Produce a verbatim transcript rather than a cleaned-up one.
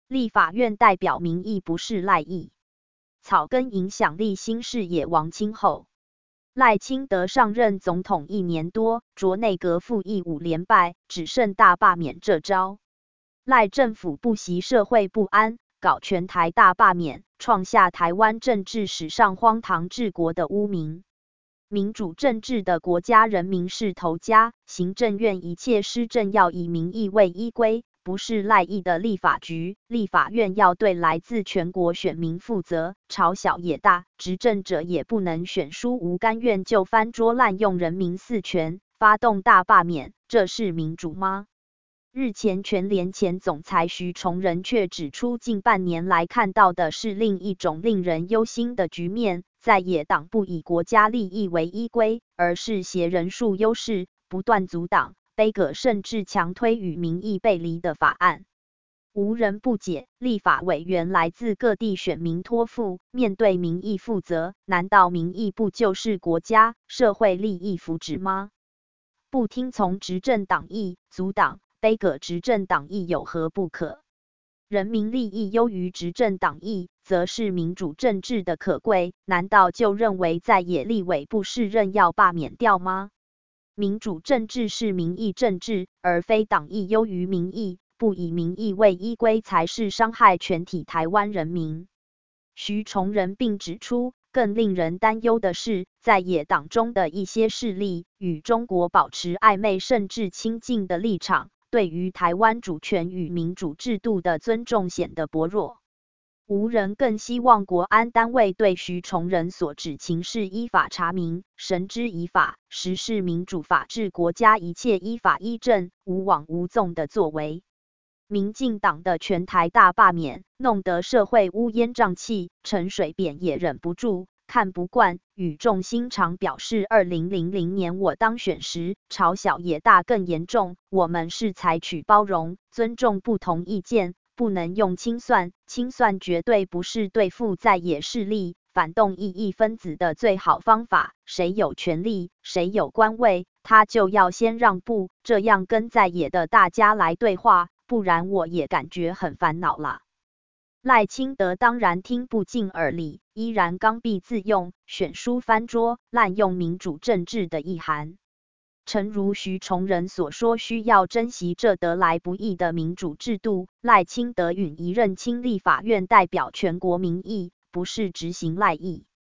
立法院代表民意不是赖意。草根影响力新视野王清后，赖清德上任总统一年多，着内阁复议五连败，只剩大罢免这招。赖政府不惜社会不安，搞全台大罢免，创下台湾政治史上荒唐治国的污名。民主政治的国家，人民是头家，行政院一切施政要以民意为依归，不是赖意的立法局。立法院要对来自全国选民负责，朝小野大，执政者也不能选输无甘愿就翻桌滥用人民四权，发动大罢免，这是民主吗？日前全联前总裁徐崇仁却指出，近半年来看到的是另一种令人忧心的局面，在野党不以国家利益为依归，而是挟人数优势，不断阻挡、杯葛甚至强推与民意背离的法案。无人不解，立法委员来自各地选民托付，面对民意负责，难道民意不就是国家、社会利益福祉吗？不听从执政党意，阻挡、杯葛执政党意有何不可？人民利益优于执政党意，则是民主政治的可贵，难道就认为在野立委不适任要罢免掉吗？民主政治是民意政治，而非党意优于民意，不以民意为依归才是伤害全体台湾人民。徐崇仁并指出，更令人担忧的是，在野党中的一些势力与中国保持暧昧甚至亲近的立场，对于台湾主权与民主制度的尊重显得薄弱。无人更希望国安单位对徐崇仁所指情事依法查明，绳之以法，实施民主法治国家一切依法依正、无枉无纵的作为。民进党的全台大罢免，弄得社会乌烟瘴气，陈水扁也忍不住看不惯，语重心长表示，二零零零年我当选时，朝小野大更严重，我们是采取包容、尊重不同意见，不能用清算，清算绝对不是对付在野势力、反动异议分子的最好方法。谁有权力，谁有官位，他就要先让步，这样跟在野的大家来对话，不然我也感觉很烦恼啦。赖清德当然听不进耳里，依然刚愎自用，选书翻桌，滥用民主政治的意涵。诚如徐崇仁所说，需要珍惜这得来不易的民主制度。赖清德允一任亲立法院代表全国民意，不是执行赖意。